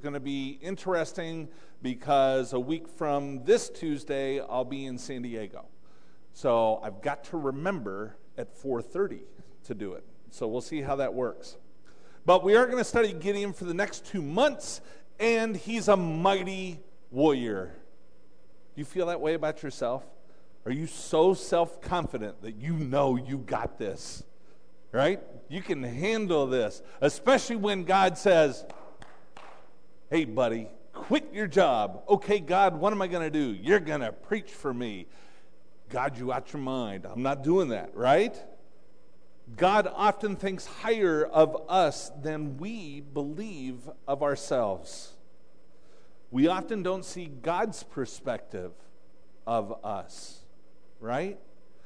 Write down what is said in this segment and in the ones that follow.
going to be interesting because a week from this Tuesday, I'll be in San Diego. So I've got to remember at 4:30 to do it. So we'll see how that works. But we are going to study Gideon for the next 2 months, and he's a mighty warrior. Do you feel that way about yourself? Are you so self-confident that you know you got this? Right? You can handle this, especially when God says, hey, buddy, quit your job. Okay, God, what am I going to do? You're going to preach for me. God, you out your mind. I'm not doing that, right? God often thinks higher of us than we believe of ourselves. We often don't see God's perspective of us, right?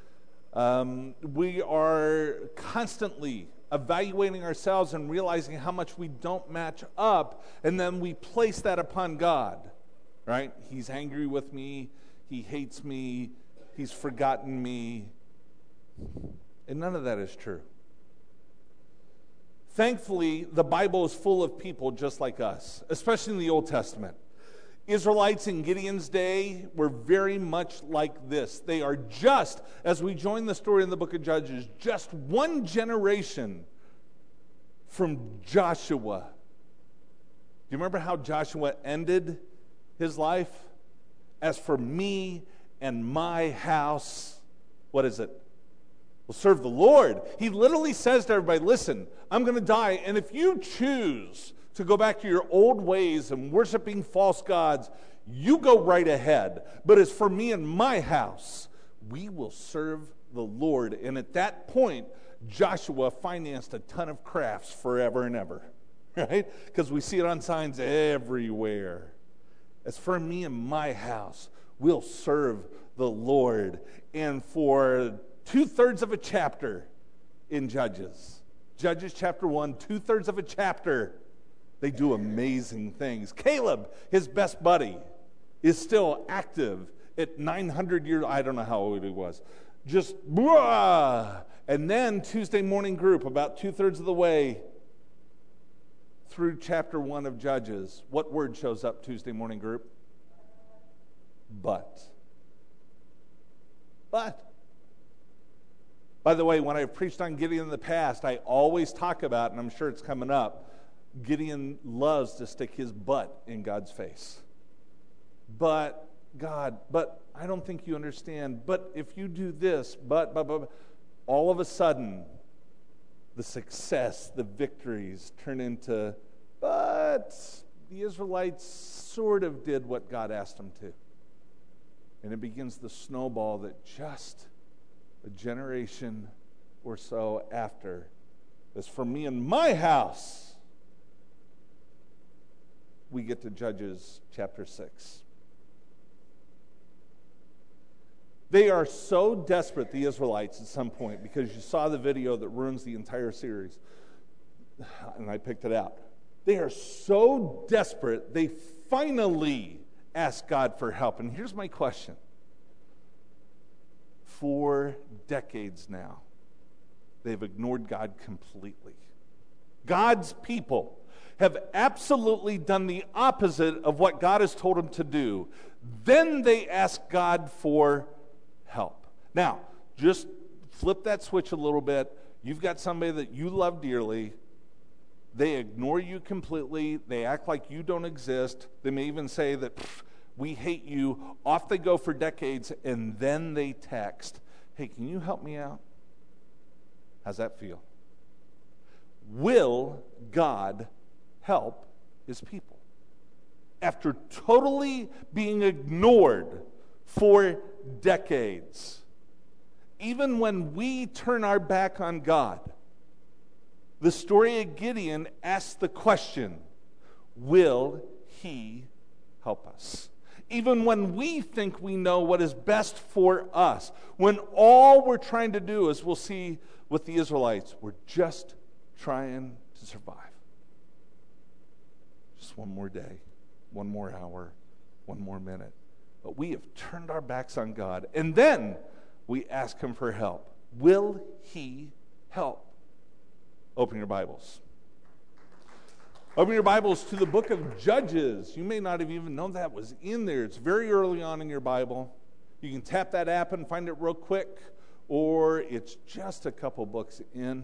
We are constantly evaluating ourselves and realizing how much we don't match up, and then we place that upon God, right? He's angry with me. He hates me. He's forgotten me. And none of that is true. Thankfully, the Bible is full of people just like us, especially in the Old Testament. Israelites in Gideon's day were very much like this. They are just, as we join the story in the book of Judges, just one generation from Joshua. Do you remember how Joshua ended his life? As for me and my house, what is it? We'll serve the Lord. He literally says to everybody, listen, I'm going to die, and if you choose to go back to your old ways and worshiping false gods, you go right ahead. But as for me and my house, we will serve the Lord. And at that point, Joshua financed a ton of crafts forever and ever, right? Because we see it on signs everywhere. As for me and my house, we'll serve the Lord. And for 2/3 of a chapter in Judges chapter 1, 2/3 of a chapter, they do amazing things. Caleb, his best buddy, is still active at 900 years. I don't know how old he was. Just, blah! And then Tuesday morning group, about 2/3 of the way through chapter 1 of Judges. What word shows up, Tuesday morning group? But. By the way, when I've preached on Gideon in the past, I always talk about, and I'm sure it's coming up, Gideon loves to stick his butt in God's face. But, God, but I don't think you understand. But if you do this, but, all of a sudden, the success, the victories turn into, but the Israelites sort of did what God asked them to. And it begins the snowball that just a generation or so after, as for me and my house, we get to Judges chapter 6. They are so desperate, the Israelites, at some point, because you saw the video that ruins the entire series, and I picked it out. They are so desperate, they finally ask God for help. And here's my question. 4 decades now, they've ignored God completely. God's people have absolutely done the opposite of what God has told them to do. Then they ask God for help. Now, just flip that switch a little bit. You've got somebody that you love dearly. They ignore you completely. They act like you don't exist. They may even say that, we hate you. Off they go for decades, and then they text, hey, can you help me out? How's that feel? Will God help his people? After totally being ignored for decades, even when we turn our back on God, the story of Gideon asks the question, will he help us? Even when we think we know what is best for us, when all we're trying to do, as we'll see with the Israelites, we're just trying to survive. Just one more day, one more hour, one more minute. But we have turned our backs on God, and then we ask him for help. Will he help? Open your Bibles. Open your Bibles to the book of Judges. You may not have even known that was in there. It's very early on in your Bible. You can tap that app and find it real quick, or it's just a couple books in.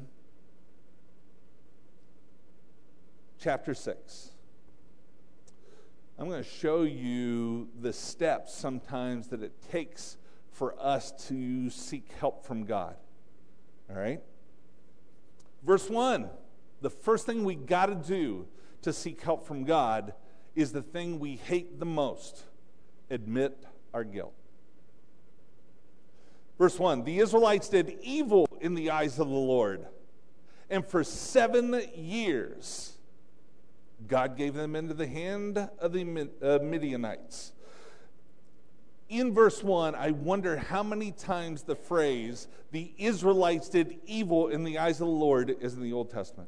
Chapter 6. I'm going to show you the steps sometimes that it takes for us to seek help from God. All right? Verse 1, the first thing we got to do to seek help from God is the thing we hate the most: admit our guilt. Verse 1, the Israelites did evil in the eyes of the Lord, and for 7 years God gave them into the hand of the Midianites. In verse 1, I wonder how many times the phrase, the Israelites did evil in the eyes of the Lord, is in the Old Testament.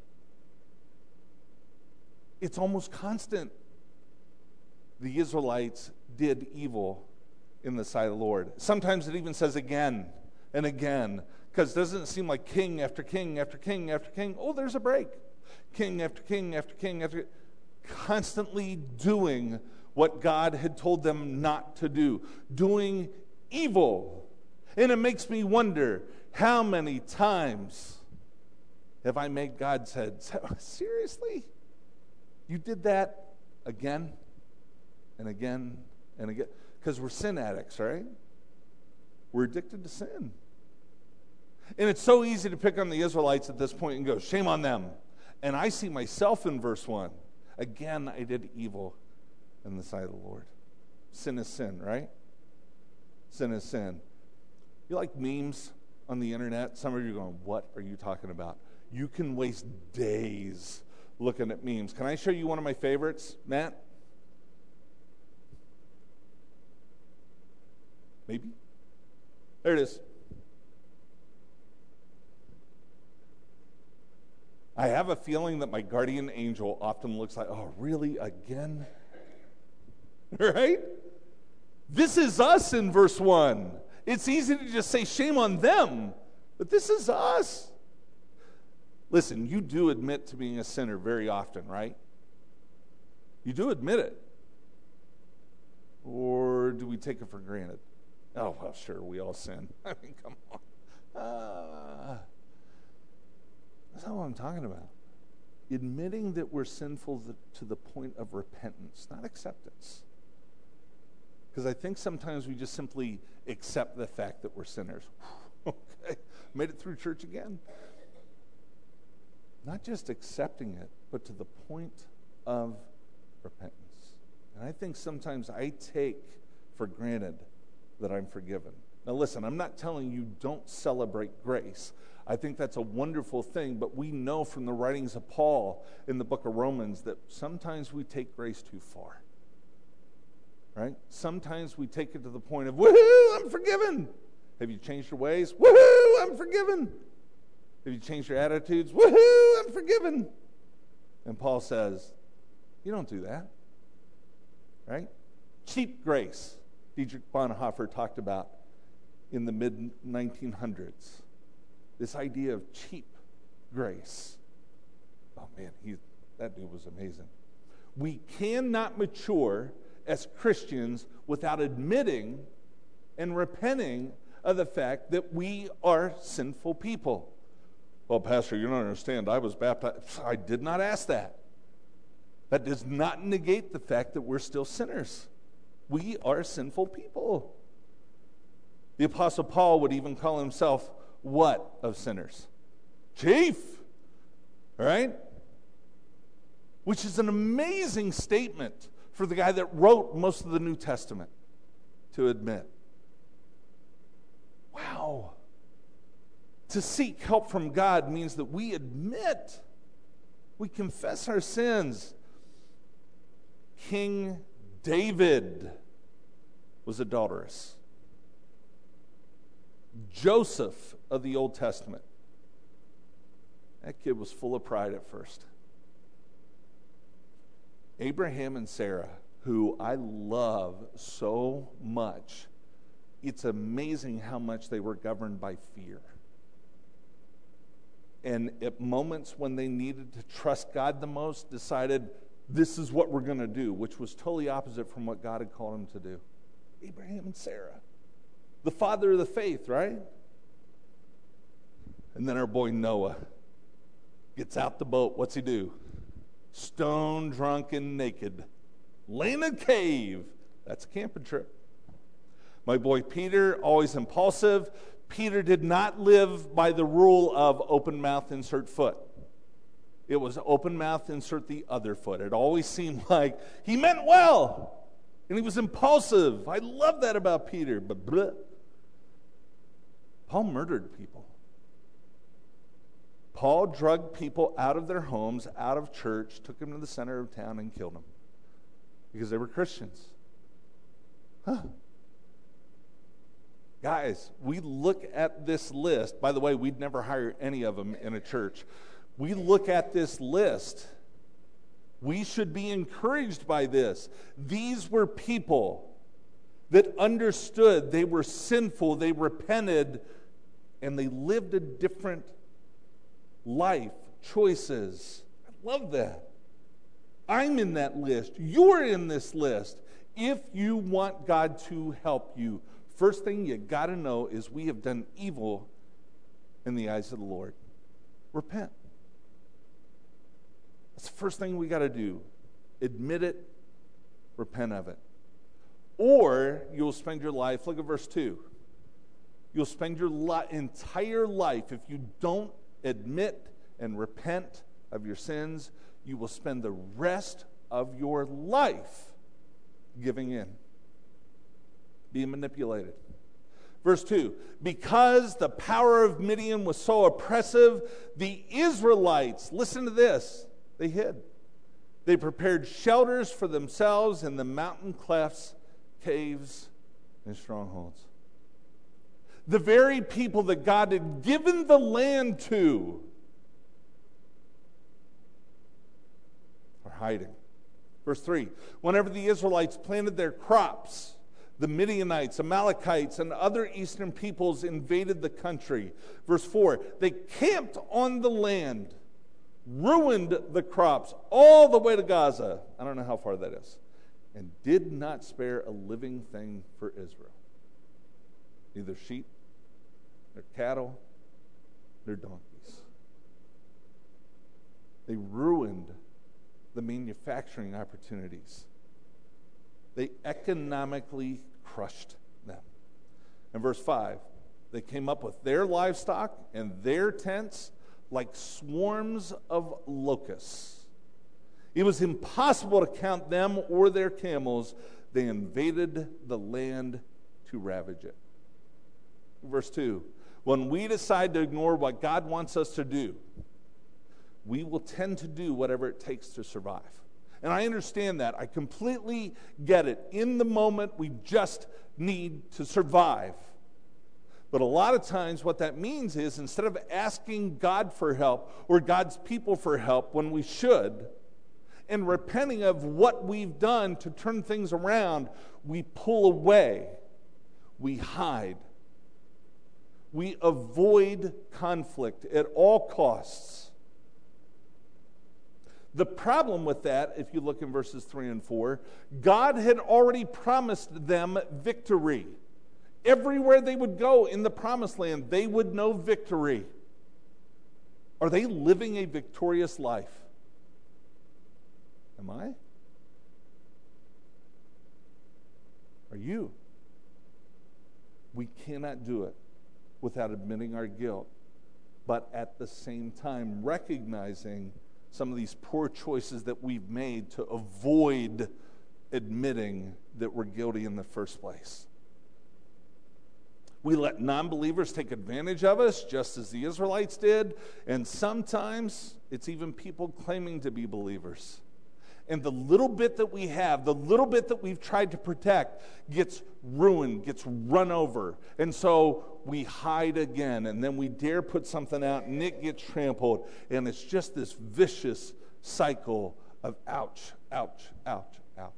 It's almost constant. The Israelites did evil in the sight of the Lord. Sometimes it even says again and again, because it doesn't seem like king after king after king after king. Oh, there's a break. King after king after king after king. Constantly doing what God had told them not to do. Doing evil. And it makes me wonder, how many times have I made God say, seriously? You did that again and again and again? Because we're sin addicts, right? We're addicted to sin. And it's so easy to pick on the Israelites at this point and go, shame on them. And I see myself in verse 1. Again, I did evil in the sight of the Lord. Sin is sin, right? Sin is sin. You like memes on the internet? Some of you are going, what are you talking about? You can waste days looking at memes. Can I show you one of my favorites, Matt? Maybe? There it is. I have a feeling that my guardian angel often looks like, oh, really, again? Right? This is us in verse 1. It's easy to just say shame on them, but this is us. Listen, you do admit to being a sinner very often, right? You do admit it. Or do we take it for granted? Oh, well, sure, we all sin. I mean, come on. That's not what I'm talking about. Admitting that we're sinful to the point of repentance, not acceptance. Because I think sometimes we just simply accept the fact that we're sinners. Okay, made it through church again. Not just accepting it, but to the point of repentance. And I think sometimes I take for granted that I'm forgiven. Now listen, I'm not telling you don't celebrate grace. I think that's a wonderful thing, but we know from the writings of Paul in the book of Romans that sometimes we take grace too far. Right? Sometimes we take it to the point of, woohoo, I'm forgiven. Have you changed your ways? Woohoo, I'm forgiven. Have you changed your attitudes? Woohoo, I'm forgiven. And Paul says, you don't do that. Right? Cheap grace. Dietrich Bonhoeffer talked about in the mid-1900s. This idea of cheap grace. Oh man, that dude was amazing. We cannot mature as Christians without admitting and repenting of the fact that we are sinful people. Well, Pastor, you don't understand. I was baptized. I did not ask that. That does not negate the fact that we're still sinners. We are sinful people. The Apostle Paul would even call himself what of sinners? Chief. Right? Which is an amazing statement for the guy that wrote most of the New Testament to admit. Wow. To seek help from God means that we admit, we confess our sins. King David was adulterous. Joseph of the Old Testament. That kid was full of pride at first. Abraham and Sarah, who I love so much, it's amazing how much they were governed by fear. and at moments when they needed to trust God the most, decided, this is what we're going to do, which was totally opposite from what God had called them to do. Abraham and Sarah, the father of the faith, right? And then our boy Noah gets out the boat. What's he do? Stone drunk and naked, lay in a cave. That's a camping trip. My boy Peter, always impulsive. Peter did not live by the rule of open mouth, insert foot. It was open mouth, insert the other foot. It always seemed like he meant well, and he was impulsive. I love that about Peter, but bleh. Paul murdered people. Paul drugged people out of their homes, out of church, took them to the center of town and killed them because they were Christians. Guys, we look at this list. By the way, we'd never hire any of them in a church. We look at this list. We should be encouraged by this. These were people that understood they were sinful, they repented, and they lived a different life, choices. I love that. I'm in that list. You're in this list. If you want God to help you, first thing you got to know is we have done evil in the eyes of the Lord. Repent. That's the first thing we got to do. Admit it, repent of it. Or you'll spend your life, look at verse 2. You'll spend your entire life, if you don't admit and repent of your sins, you will spend the rest of your life giving in, being manipulated. Verse 2, because the power of Midian was so oppressive, the Israelites, listen to this, they hid. They prepared shelters for themselves in the mountain clefts, caves, and strongholds. The very people that God had given the land to are hiding. Verse 3, whenever the Israelites planted their crops, the Midianites, Amalekites, and other eastern peoples invaded the country. Verse 4, they camped on the land, ruined the crops all the way to Gaza. I don't know how far that is. And did not spare a living thing for Israel. Neither sheep, nor cattle, nor donkeys. They ruined the manufacturing opportunities. They economically crushed them. In verse 5, they came up with their livestock and their tents like swarms of locusts. It was impossible to count them or their camels. They invaded the land to ravage it. Verse 2, when we decide to ignore what God wants us to do, we will tend to do whatever it takes to survive. And I understand that. I completely get it. In the moment, we just need to survive. But a lot of times what that means is instead of asking God for help or God's people for help when we should, and repenting of what we've done to turn things around, we pull away. We hide. We avoid conflict at all costs. The problem with that, if you look in verses 3 and 4, God had already promised them victory. Everywhere they would go in the promised land, they would know victory. Are they living a victorious life? Am I? Are you? We cannot do it without admitting our guilt, but at the same time recognizing some of these poor choices that we've made to avoid admitting that we're guilty in the first place. We let non-believers take advantage of us, just as the Israelites did, and sometimes it's even people claiming to be believers. And the little bit that we have, the little bit that we've tried to protect, gets ruined, gets run over. And so we hide again, and then we dare put something out, and it gets trampled. And it's just this vicious cycle of ouch, ouch, ouch, ouch.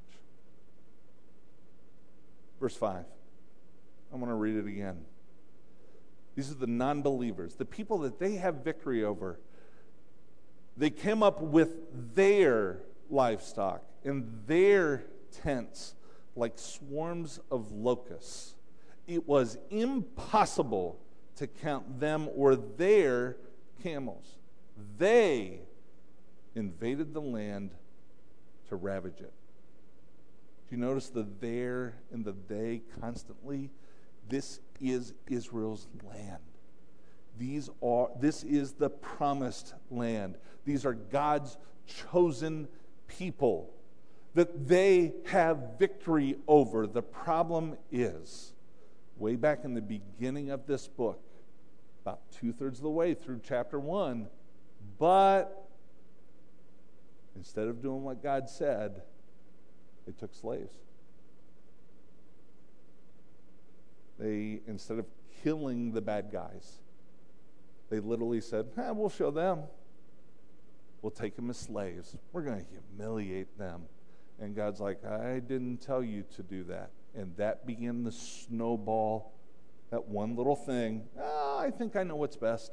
Verse 5. I'm going to read it again. These are the non-believers, the people that they have victory over. They came up with their livestock and their tents like swarms of locusts. It was impossible to count them or their camels. They invaded the land to ravage it. Do you notice the there and the they constantly? This is Israel's land. This is the promised land. These are God's chosen people that they have victory over. The problem is, way back in the beginning of this book, about 2/3 of the way through chapter 1, but instead of doing what God said, they took slaves. They, instead of killing the bad guys, they literally said, we'll show them. We'll take them as slaves. We're going to humiliate them. And God's like, I didn't tell you to do that. And that began the snowball, that one little thing. I think I know what's best.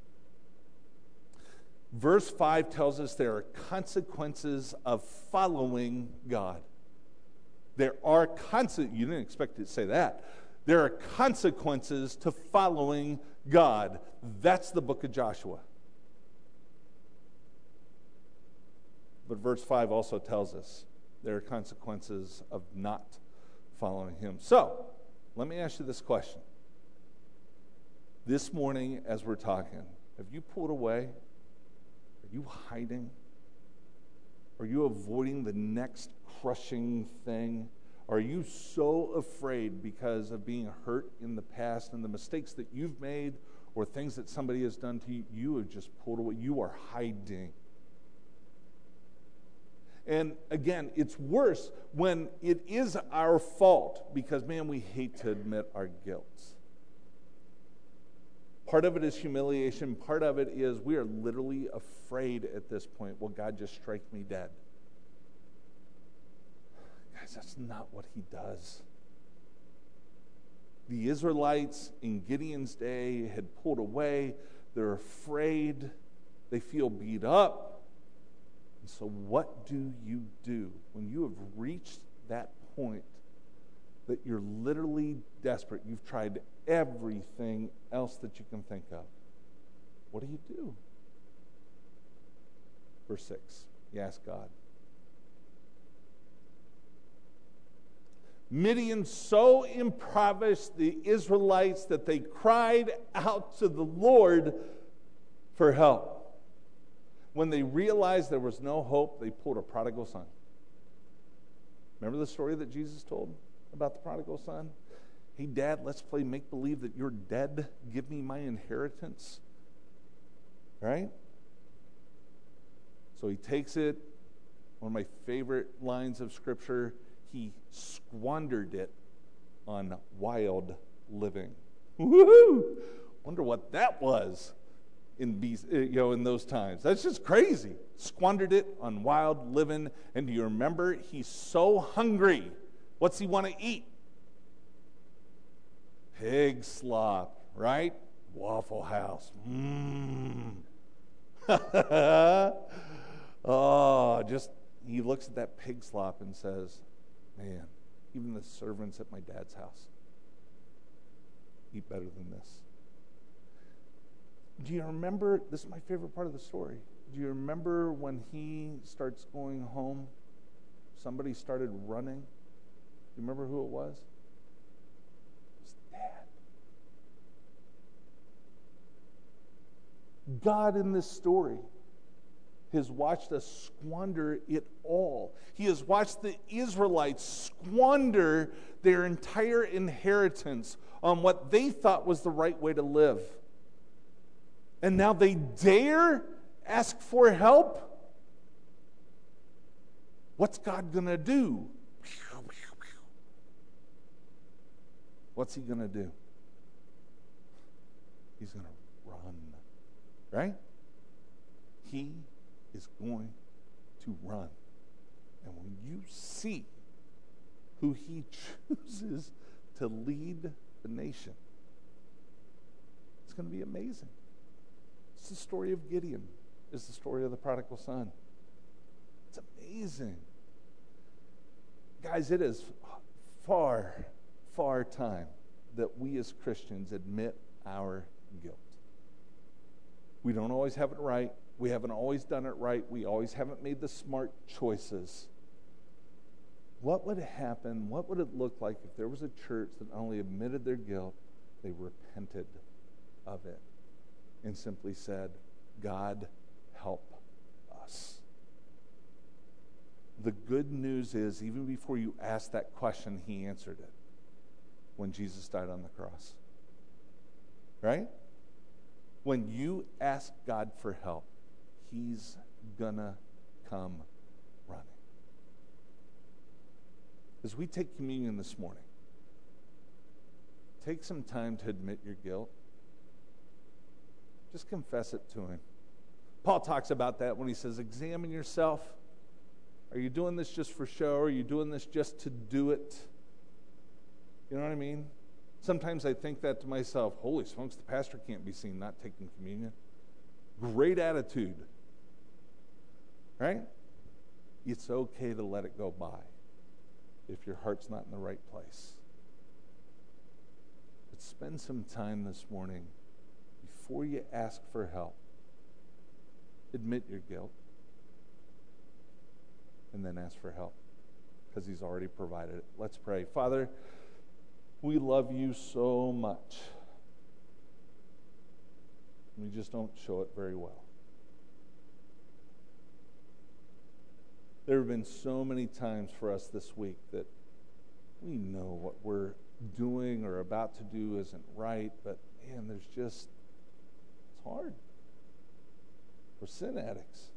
Verse 5 tells us there are consequences of following God. There are consequences. You didn't expect it to say that. There are consequences to following God. That's the book of Joshua. But verse 5 also tells us there are consequences of not following him. So, let me ask you this question. This morning, as we're talking, have you pulled away? Are you hiding? Are you avoiding the next crushing thing? Are you so afraid because of being hurt in the past and the mistakes that you've made or things that somebody has done to you? You have just pulled away. You are hiding. And again, it's worse when it is our fault because, man, we hate to admit our guilt. Part of it is humiliation. Part of it is we are literally afraid at this point, will God just strike me dead? Guys, that's not what he does. The Israelites in Gideon's day had pulled away. They're afraid. They feel beat up. And so what do you do when you have reached that point that you're literally desperate? You've tried everything else that you can think of. What do? Verse 6, you ask God. Midian so impoverished the Israelites that they cried out to the Lord for help. When they realized there was no hope, they pulled a prodigal son. Remember the story that Jesus told about the prodigal son? Hey, Dad, let's play make-believe that you're dead. Give me my inheritance. Right? So he takes it. One of my favorite lines of Scripture, he squandered it on wild living. Woohoo! Wonder what that was in those times. That's just crazy. Squandered it on wild living. And do you remember? He's so hungry. What's he want to eat? Pig slop, right? Waffle House. He looks at that pig slop and says, man, even the servants at my dad's house eat better than this. Do you remember, this is my favorite part of the story, do you remember when he starts going home, somebody started running? Do you remember who it was? It was Dad. God in this story has watched us squander it all. He has watched the Israelites squander their entire inheritance on what they thought was the right way to live. And now they dare ask for help? What's God going to do? What's he going to do? He's going to run. Right? He is going to run. And when you see who he chooses to lead the nation, going to be amazing. It's the story of Gideon. It's the story of the prodigal son. It's amazing. Guys, it is far, far time that we as Christians admit our guilt. We don't always have it right. We haven't always done it right. We always haven't made the smart choices. What would happen? What would it look like if there was a church that not only admitted their guilt, they repented of it and simply said, God, help us. The good news is, even before you asked that question, he answered it when Jesus died on the cross. Right? When you ask God for help, he's gonna come running. As we take communion this morning, take some time to admit your guilt. Just confess it to him. Paul talks about that when he says, examine yourself. Are you doing this just for show? Are you doing this just to do it? You know what I mean? Sometimes I think that to myself, holy smokes, the pastor can't be seen not taking communion. Great attitude. Right? It's okay to let it go by if your heart's not in the right place. But spend some time this morning before you ask for help. Admit your guilt. And then ask for help, because he's already provided it. Let's pray. Father, we love you so much. We just don't show it very well. There have been so many times for us this week that we know what we're doing or about to do isn't right, but man, it's hard. We're sin addicts.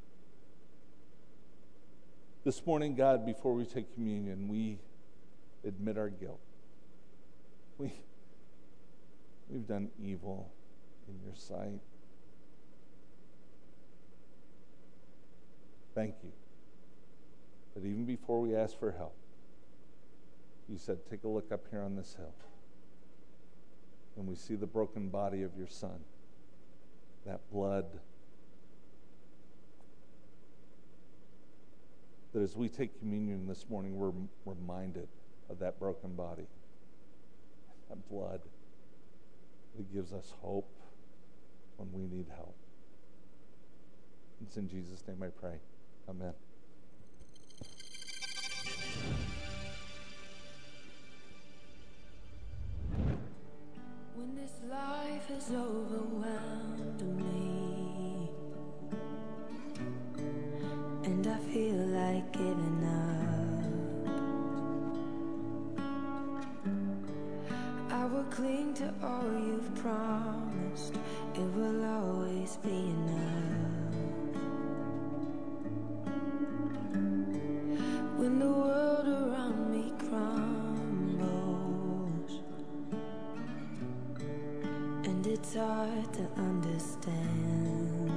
This morning, God, before we take communion, we admit our guilt. We've done evil in your sight. Thank you that even before we ask for help, you said, take a look up here on this hill, and we see the broken body of your Son, that blood, that as we take communion this morning, we're reminded of that broken body, that blood that gives us hope when we need help. It's in Jesus' name I pray. Amen. When this life has overwhelmed me and I feel like giving up, I will cling to all you've promised. It will always be enough. When the world around me crumbles and it's hard to understand,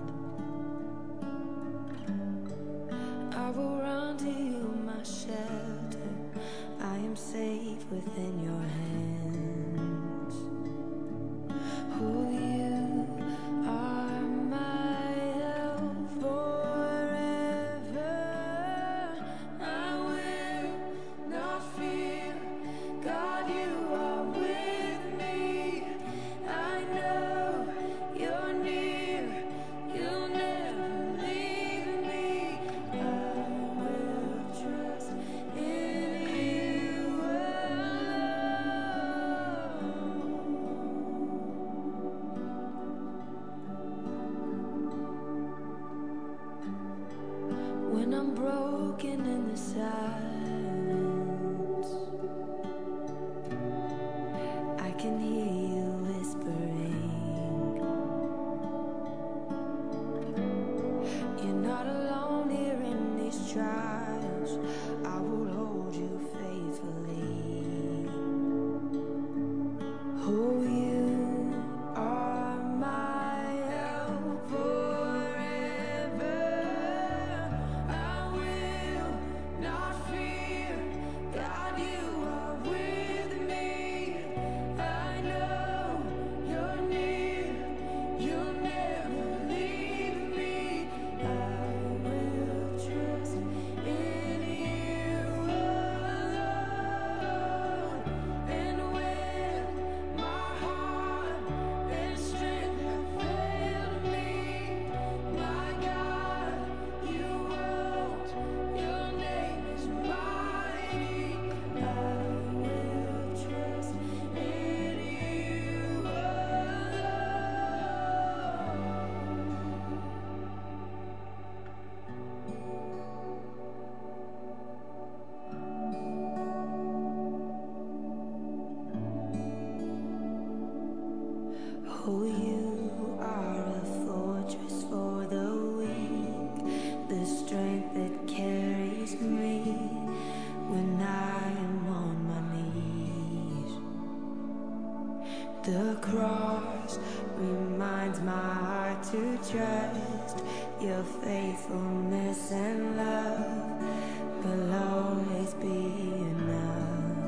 I will run to you, my shelter. I am safe within your hands. Oh, you are my help forever. I will not fear. God, you are with me. I know you're near. You'll never leave me. I will trust in you alone. When I'm broken in the silence, I can hear you whispering, you're not alone here in these trials. I will hold you faithfully. Oh, you are my help forever. I will not fear. God, you are with me. I know you're near. The cross reminds my heart to trust your faithfulness and love will always be enough.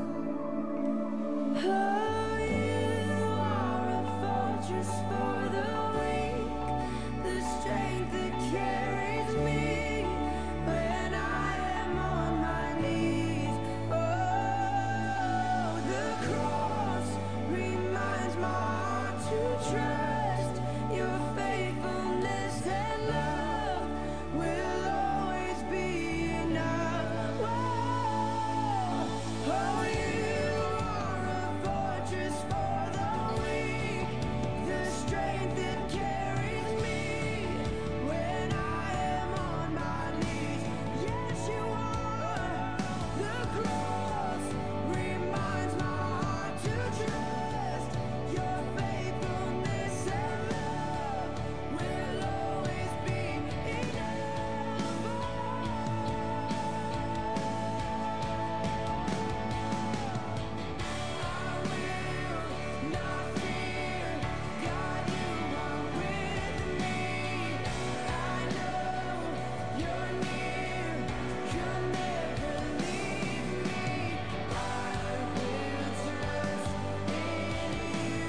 Oh, you are a fortress for the weak, the strength that carries me when I am on my knees. Oh, the cross reminds my heart to trust your faithfulness and love will always be enough. Oh, you are a fortress for the weak, the strength that carries me when I am on my knees. Yes, you are. The cross reminds my heart to trust your faithfulness and love will always be enough. I will not fear, God, you are with me. I know you're near, you'll never leave me. I will trust in you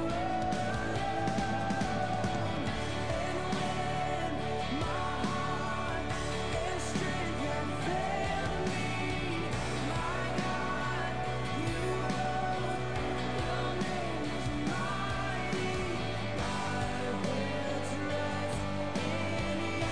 alone. And when my heart and strength have failed me, my God, you hold. Your name is mighty. I will trust in you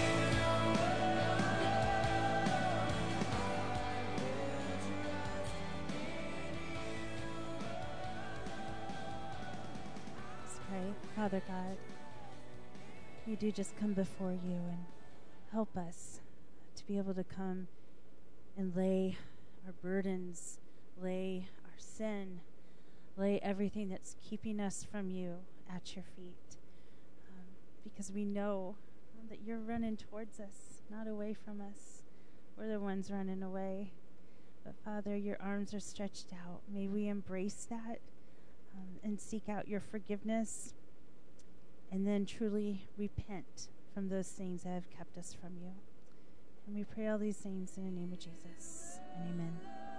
Let's pray. Father God, we do just come before you and help us to be able to come and lay our burdens, lay our sin, lay everything that's keeping us from you at your feet. Because we know that you're running towards us, not away from us. We're the ones running away. But Father, your arms are stretched out. May we embrace that and seek out your forgiveness, and then truly repent from those things that have kept us from you. And we pray all these things in the name of Jesus. And amen.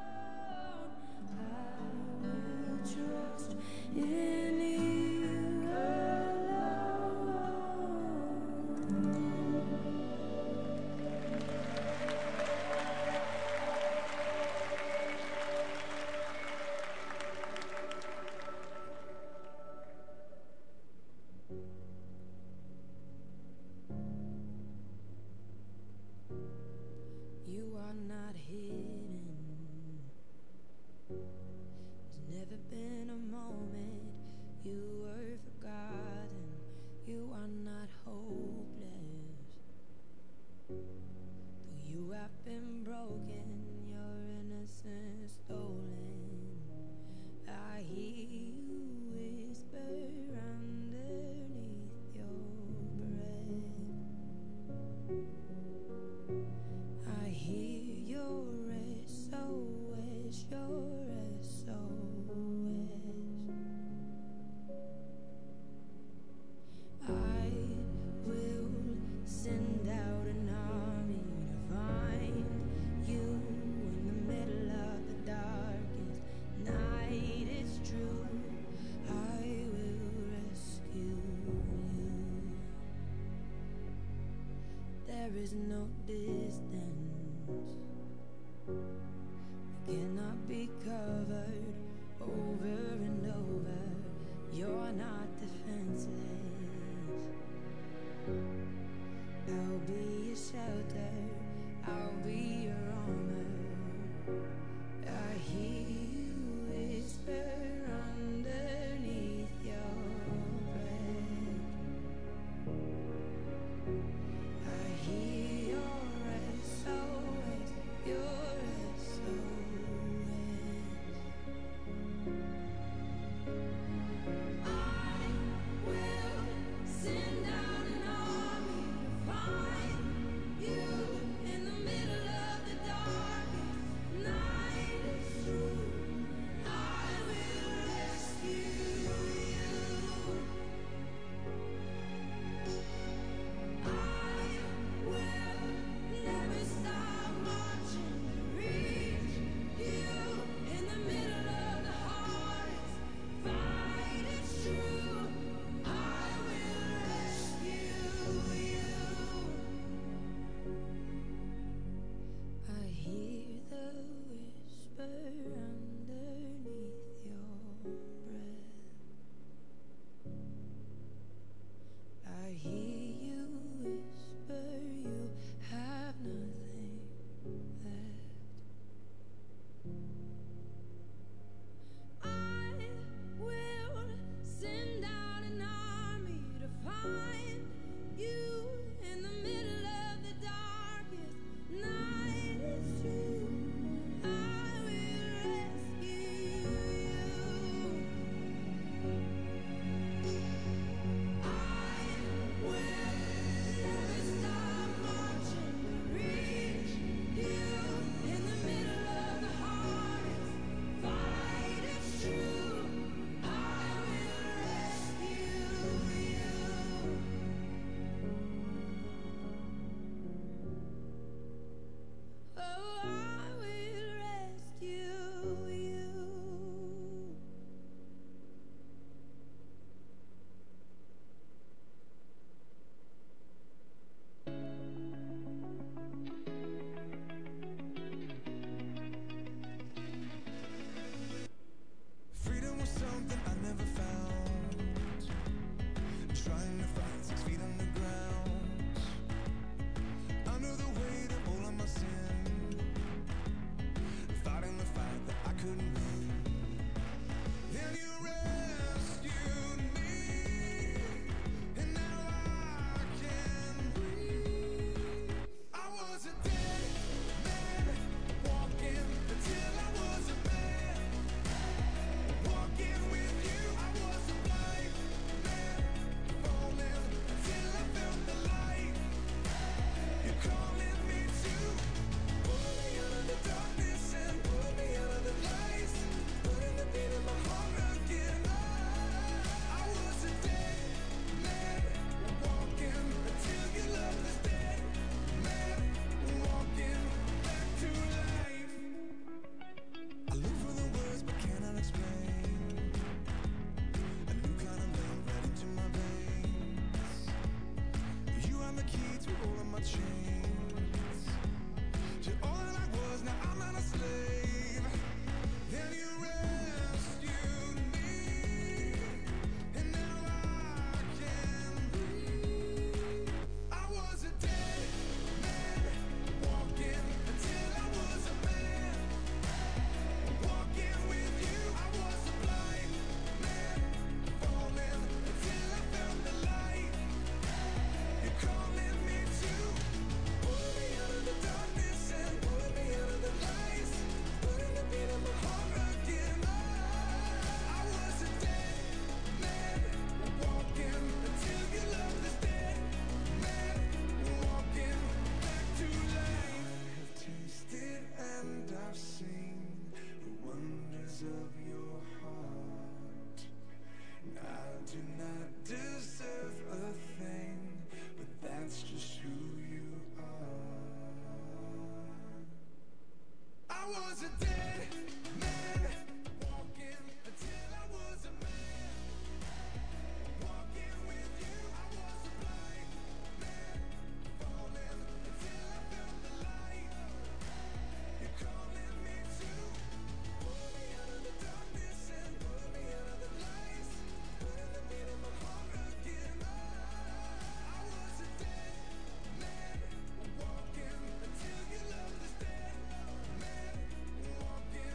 I will trust in you alone. You are not hidden. There's never been a moment you were forgotten. You are not hopeless. Though you have been broken, your innocence stolen. I hear you whisper underneath your breath. I hear your SOS, your SOS. I will send out an army to find you in the middle of the darkest night. It's true, I will rescue you. There is no distance that cannot be covered over and over. You're not defenseless. I'll be your shelter, I'll be your armor. I hear you whisper underneath your breath. I hear your Walking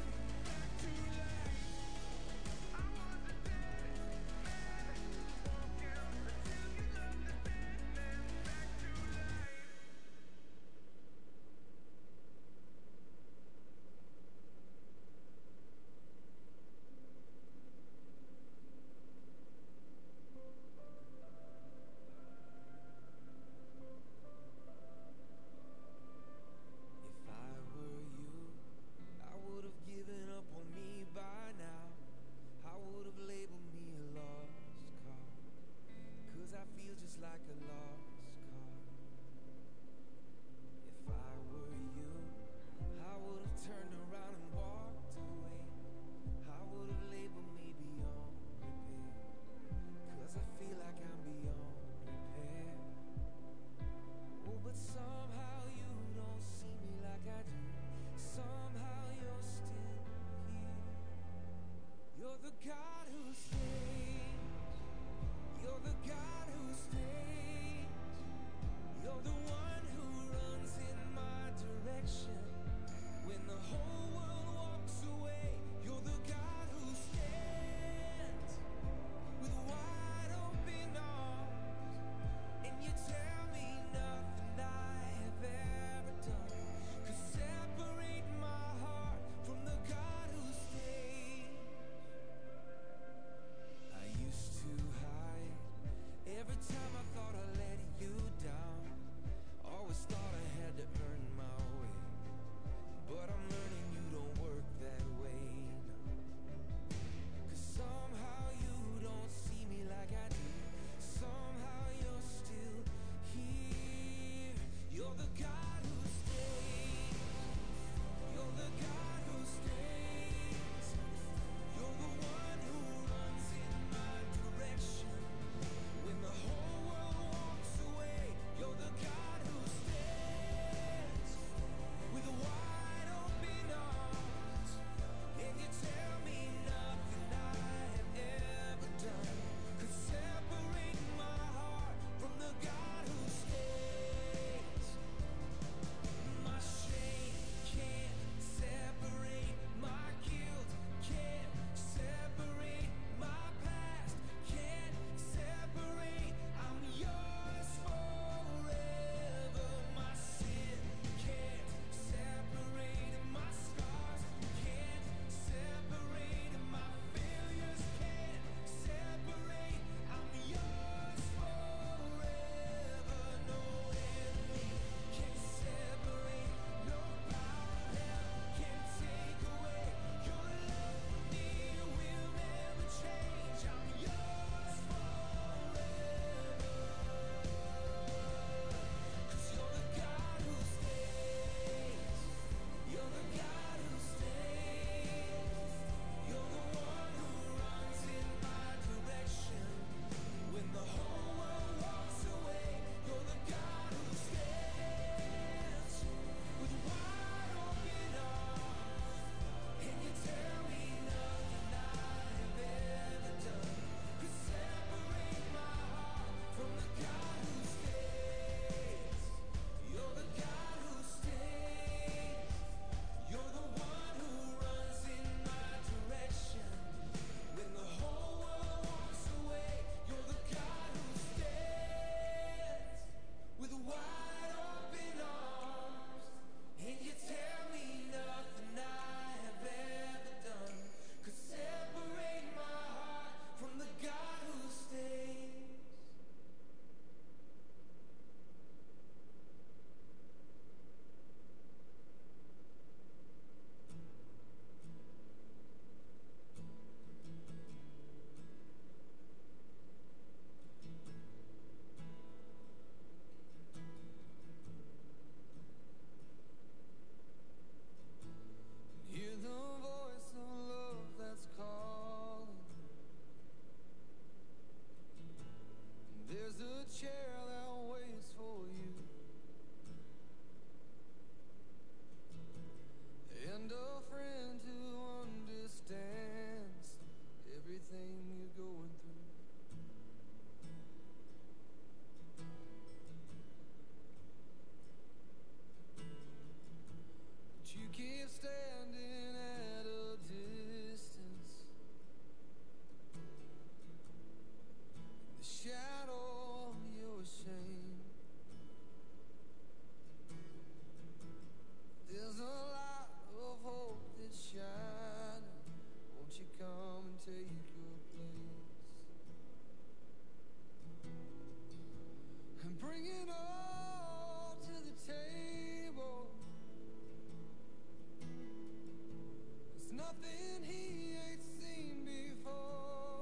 nothing he ain't seen before.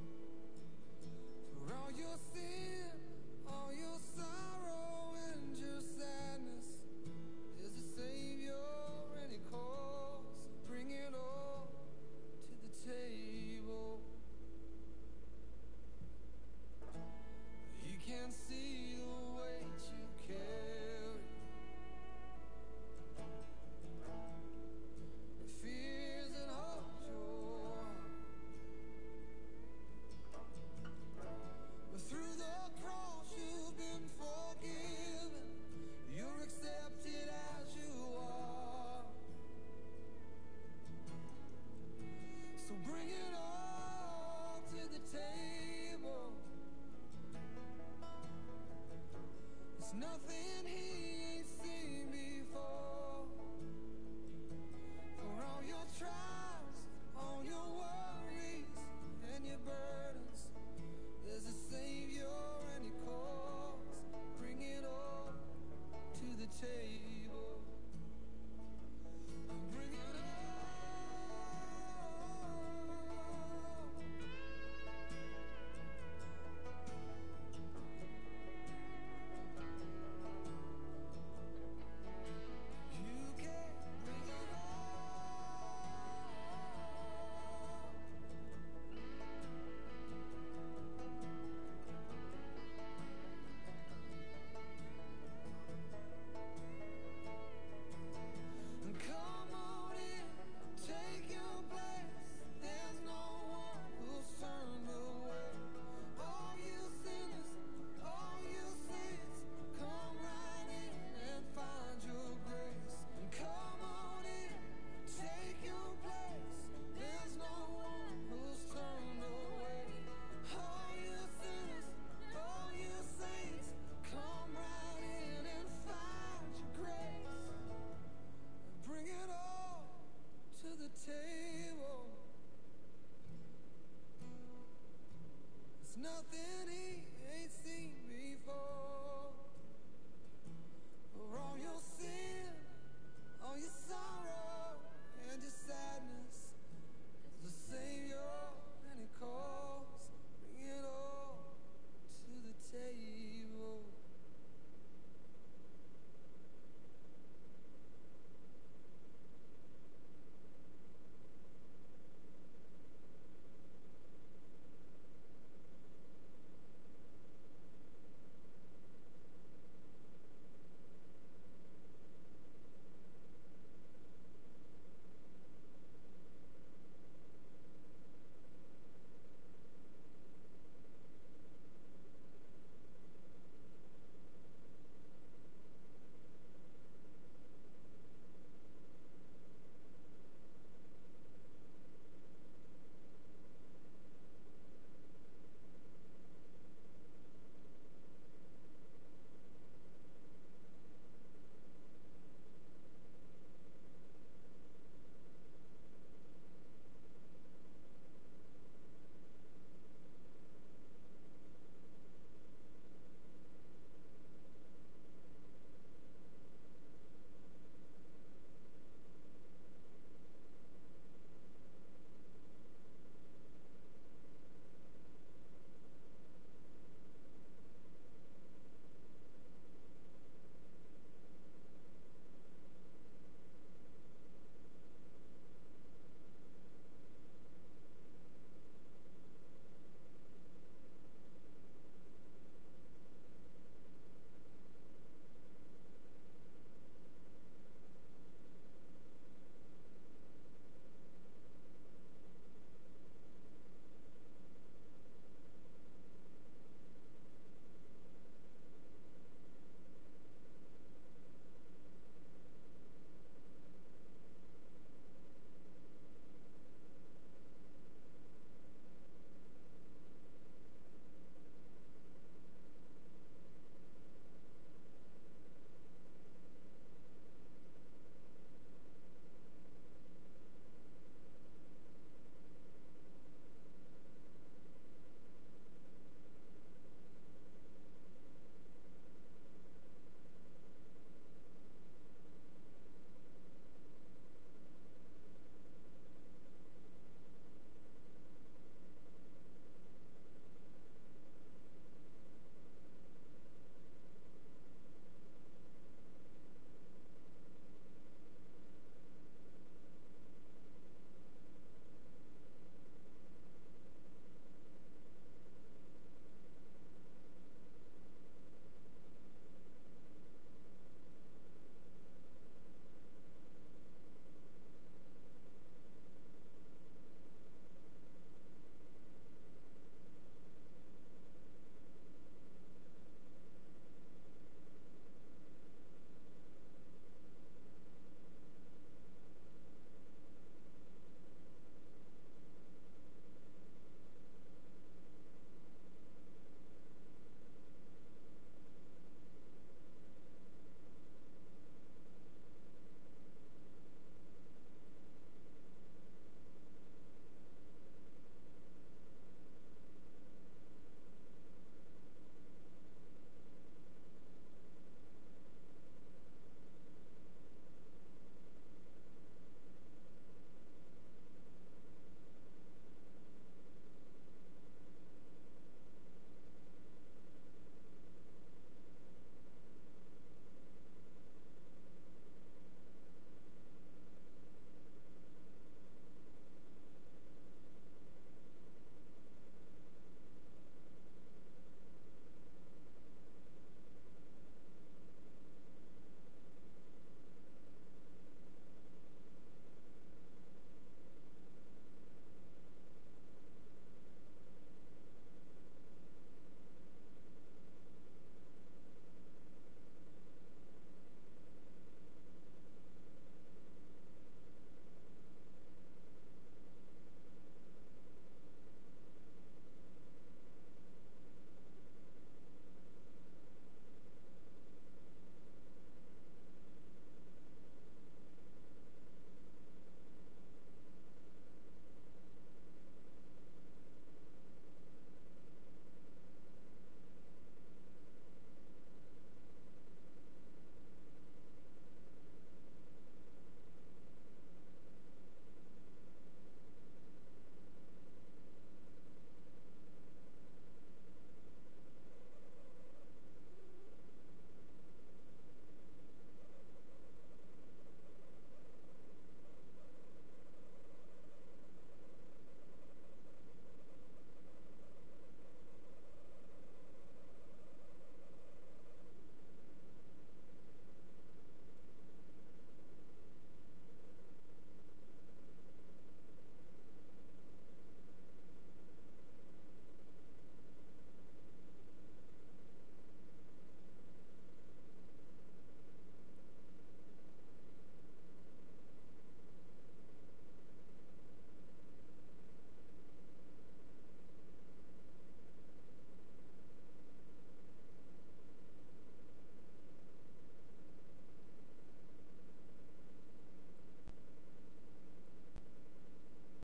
For all your sin, all your sorrow and your sadness, there's a Savior and he calls. Bring it all to the table. He can see the weight you carry, the fears and hopes you want. But through the cross you've been forgiven. You're accepted as you are. So bring it all to the table. There's nothing he ain't seen before. For all your trials, all your worries and your burdens, there's a Savior and he calls. Bring it all to the table. Bring it all. You can bring it all. Come on in, take your place. There's no one who's turned away. All you sinners, all you saints, come right in and find your grace. Come on in, take your place. There's no one who's turned away. All you sinners, all you saints, come right in and find your grace. Bring it all to the table. There's nothing